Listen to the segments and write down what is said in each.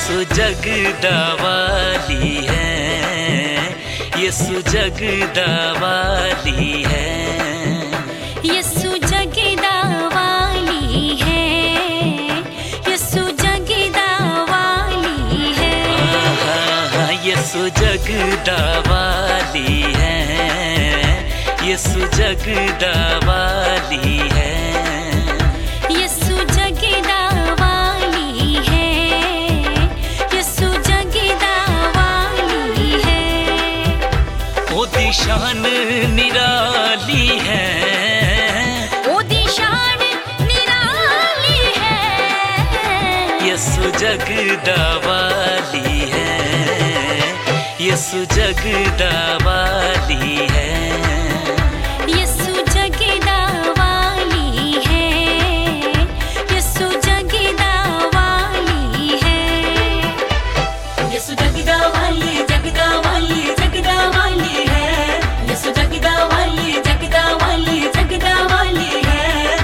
यसु जगदा वाली है, यसु जगदा वाली है, यसु जगदा वाली है, यसु जगदा वाली है। यसु जगदा वाली है, यसु जगदा वाली है, यसु जगदा वाली है, यसु जगदा वाली है। ओदी शान निराली है, ओदी शान निराली है। यसु जगदा वाली है, यसु जगदा वाली है, यसु जगदा वाली है, यसु जगदा वाली है। यसु जगदा वाली, जगदा वाली, जगदा वाली है। यसु जगदा वाली, जगदा वाली, जगदा वाली है।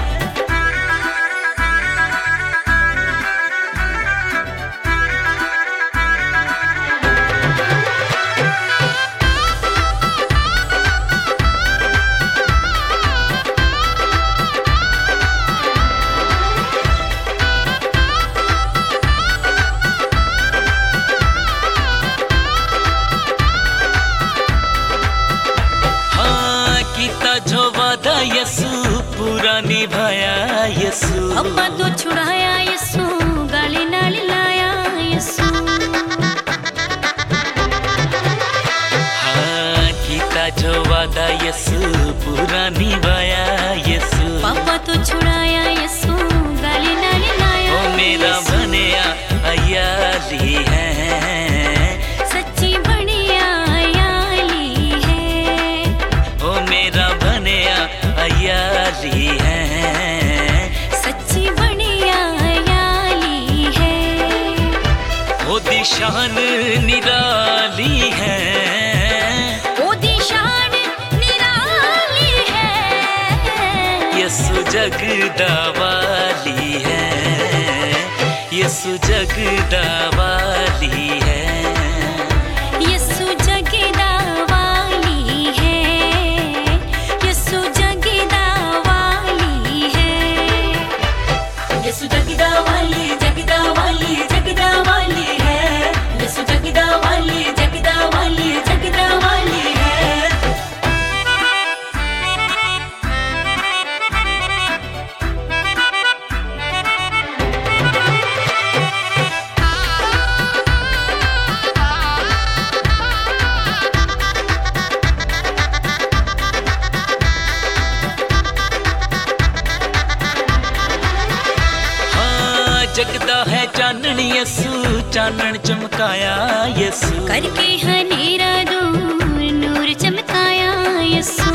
जो वादा यसु पूरा निभाया यसु, अब्बा तो छुड़ाया यसु, गाली नाल लाया यसु। हाँ कीता जो वादा यसु पूरा निभाया यसु, पापा तो छुड़ाया यसु, गाली नाल लाया। ओ मेरा बनिया अयाली है, सच्ची बढ़िया अयाली है। ओ मेरा बनिया अयाली है, सच्ची बढ़िया अयाली है। ओदी शान निराली है, ओदी शान निराली है। यसु जगदा वाली है, यसु जगदा वाली है, यसु जगदा वाली है, यसु जगदा वाली है। यसु जगदा वाली, जगदा वाली, जगदा वाली है। यसु जगदा वाली, जगदा वाली, जगदा वाली है। जगदा है चानन यसु, चानन चमकाया यसु, करके हनेरा दूर नूर चमकाया यसु।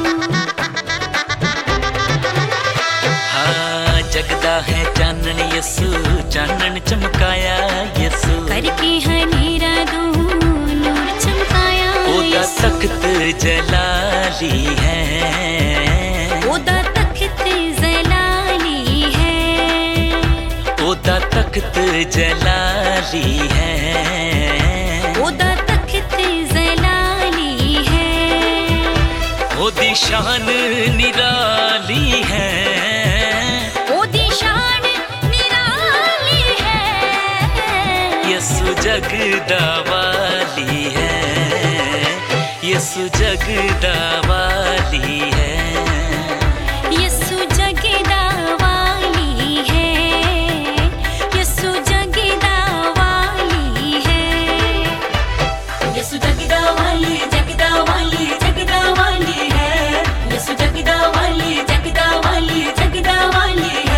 हाँ जगदा है चानन यसु, चानन चमकाया यसु, करके हनेरा दूर नूर चमकाया ओदा यसु। तख्त जलाली है, ओदा तख्त जलाली है। ओदा तख्त जलाली है, ओदा तख्त जलाली है। ओदी शान निराली है, ओदी शान निराली है। यसु जगदा वाली है, यसु जगदा वाली है, यसु जगदा वाली है, यसु जगदा वाली है। यसु जगदा वाली, जगदा वाली, जगदा वाली है। यसु जगदा वाली, जगदा वाली, जगदा वाली है।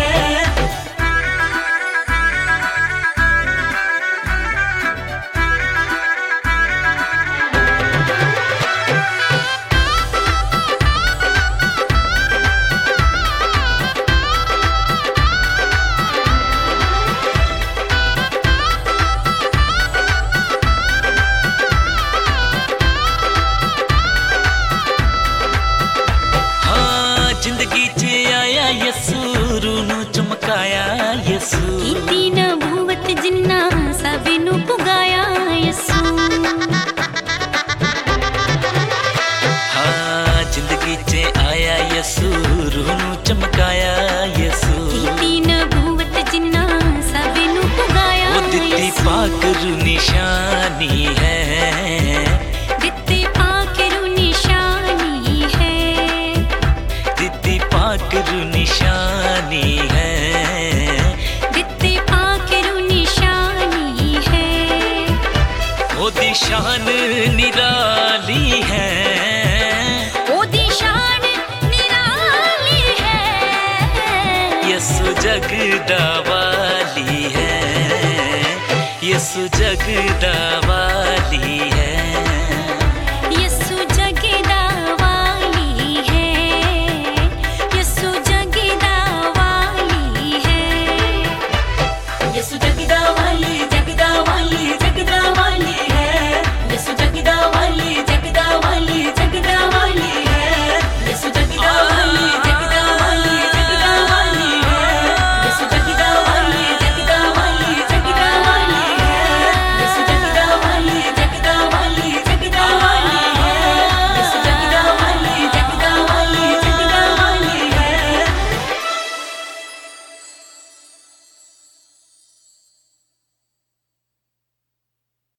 यसू रूनू चमकाया यसू कीती नबूवत जिन्ना सबनू जगदावाली है, यीशु जगदावाली है।